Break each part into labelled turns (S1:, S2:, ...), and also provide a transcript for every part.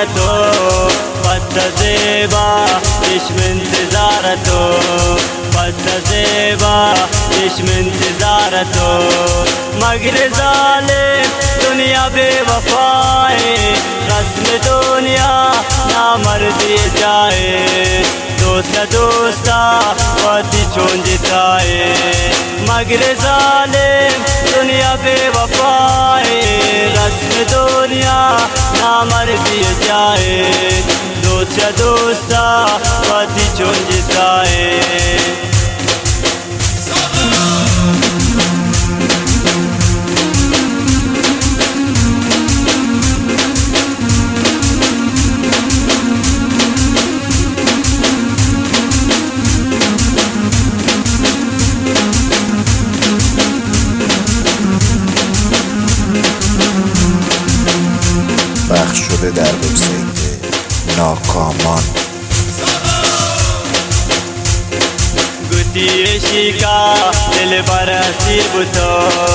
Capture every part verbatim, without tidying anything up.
S1: बीमारतो पत्त ज़ेबा इश्म इंतज़ारतो पत्त ज़ेबा इश्म इंतज़ारतो मगर ज़ालिम दुनिया बेवफाए रस्म दुनिया ना मर्दी जाए दोस्त दोस्ता वाती चोंजिताए मगर ज़ालिम दुनिया बेवफाए रस्म दुनिया ना मर्दी जाए दोस्त दोस्ता वाती चोंजिताए
S2: پخش شده در وبسایت ناکامان.
S1: गुती शिका दिल बरसी बुतो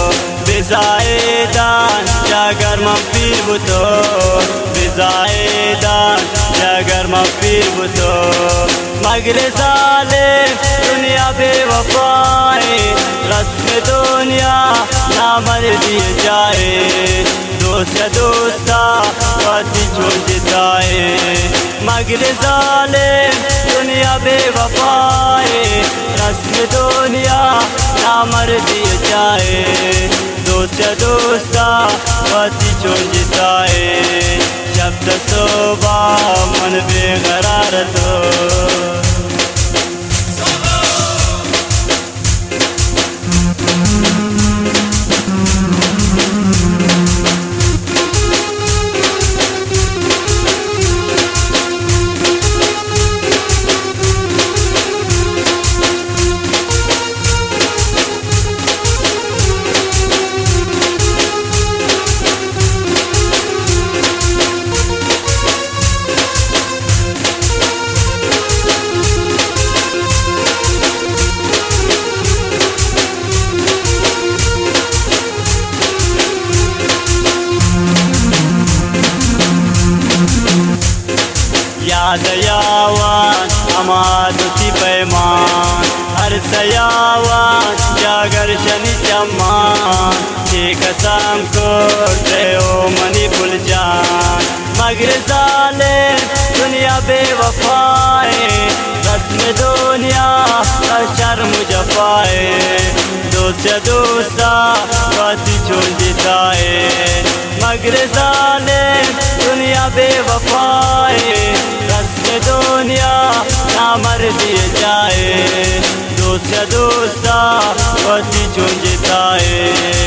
S1: बिजाएदान जागर मपीर बुतो बिजाएदान जागर मपीर बुतो मगर ज़ालिम दुनिया बेवफाए रस्म दुनिया ना मर्दी जाए दोस्त दोस्ता वाती चोंजिताए मगर ज़ालिम दुनिया बेवफाए रस्म दुनिया ना मर्दी जाए दोस्त दोस्ता वाती चोंजिताए शब्द सोबा मन बेकरार तो याद यावान अमादती पैमान हर सयावान जागर शनि चमान एक कसम करते ओ मनी भूल जान मगर ज़ालिम दुनिया बेवफाए रस्म दुनिया का शर्म जफाए दोस्त दोस्ता वाती चोंजिताए मगर ज़ालिम दुनिया बेवफाए रस्म दुनिया ना मर्दी जाए दोस्त दोस्ता वाती चोंजिताए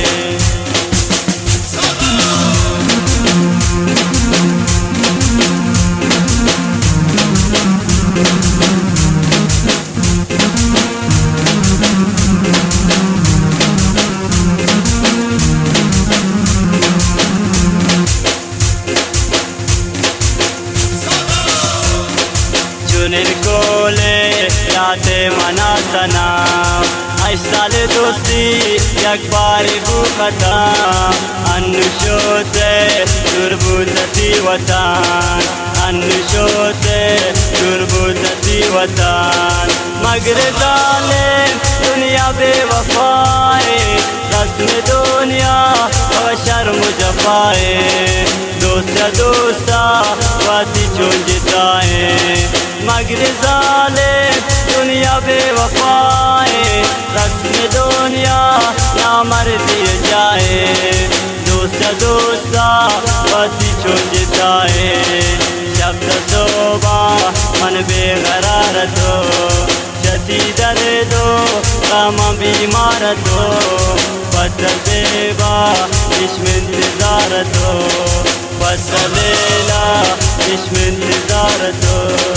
S1: निर्कोले याते मना सना ऐसाल दोस्ती एक बारी बुखता अनुशोते दुर्बुदती वतान अनुशोते दुर्बुदती वतान मगर ज़ालिम दुनिया बेवफाए रस्म दुनिया और शर्म जफाए दोस्त दोस्ता वाती चोंजिताए मगर ज़ालिम दुनिया बेवफाए रस्म दुनिया ना मर्दी जाए दोस्त दोस्ता वाती चोंजिताए शब्द सोबा मन बेकरार तो शती दर्दो काम बीमार तो पत्त ज़ेबा इश्म इंतज़ार तो पत्त लैला इश्म इंतज़ार तो